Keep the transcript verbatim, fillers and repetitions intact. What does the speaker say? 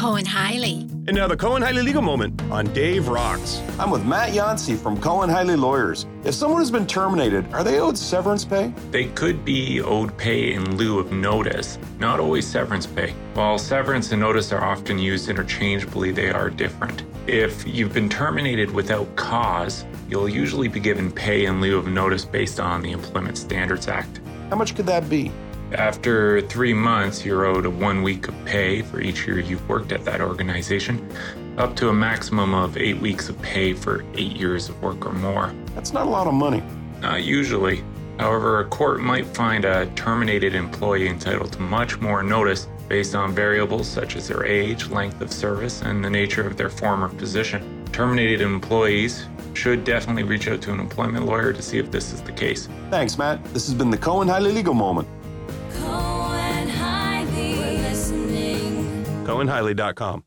Cohen-Hiley. And now the Cohen-Hiley Legal Moment on Dave Rocks. I'm with Matt Yancey from Cohen-Hiley Lawyers. If someone has been terminated, are they owed severance pay? They could be owed pay in lieu of notice, not always severance pay. While severance and notice are often used interchangeably, they are different. If you've been terminated without cause, you'll usually be given pay in lieu of notice based on the Employment Standards Act. How much could that be? After three months, you're owed a one week of pay for each year you've worked at that organization, up to a maximum of eight weeks of pay for eight years of work or more. That's not a lot of money. Not usually. However, a court might find a terminated employee entitled to much more notice based on variables such as their age, length of service, and the nature of their former position. Terminated employees should definitely reach out to an employment lawyer to see if this is the case. Thanks, Matt. This has been the Cohen-Hiley Legal Moment. Cohen Hiley dot com